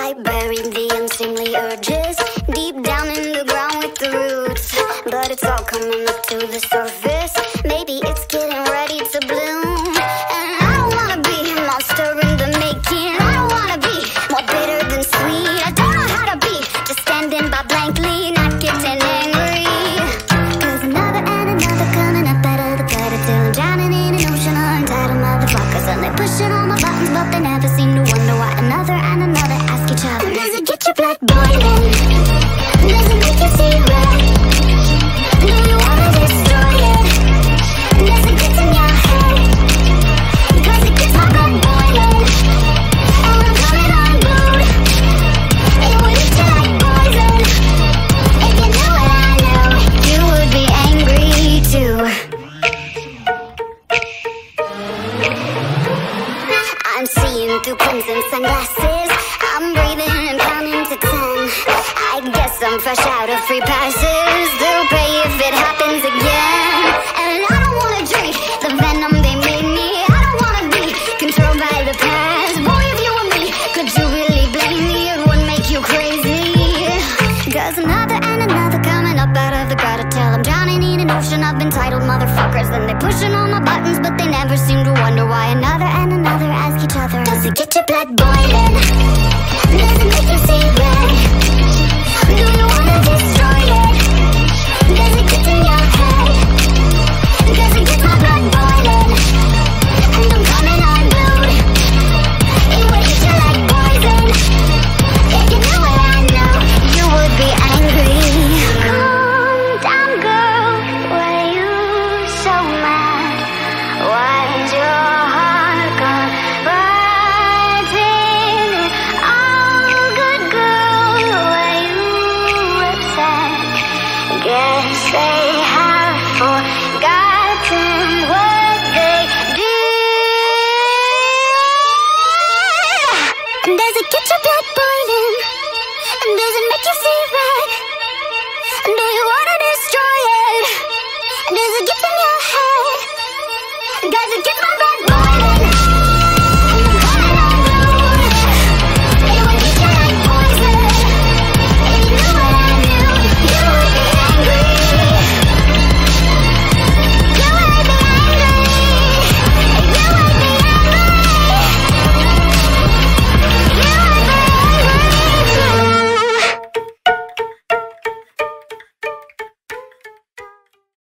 I buried the unseemly urges deep down in the ground with the roots, but it's all coming up to the surface. Maybe it's getting ready to bloom. And I don't wanna be a monster in the making. I don't wanna be more bitter than sweet. I don't know how to be just standing by blankly, not getting angry. Cause another and another coming up out of the gutter till I'm drowning in an ocean of entitled motherfuckers. And they pushing all my buttons, but they never seem to wonder why another and another ask each other, does it get your blood boiling? Does it make you see red? Do you wanna destroy it? Does it get in your head? Cause it gets my blood boiling, and I'm coming unglued. It would eat you like poison. If you knew what I knew, you would be angry too. I'm seeing through crimson sunglasses. I'm breathing and counting to 10. I guess I'm fresh out of free passes. They'll pay if it happens again. And I don't wanna drink the venom they made me. I don't wanna be controlled by the past. Boy, if you were me, could you really blame me? It would make you crazy. Cause another and another coming up out of the gutter till I'm drowning in an ocean of entitled motherfuckers. And they pushing all my buttons, but they never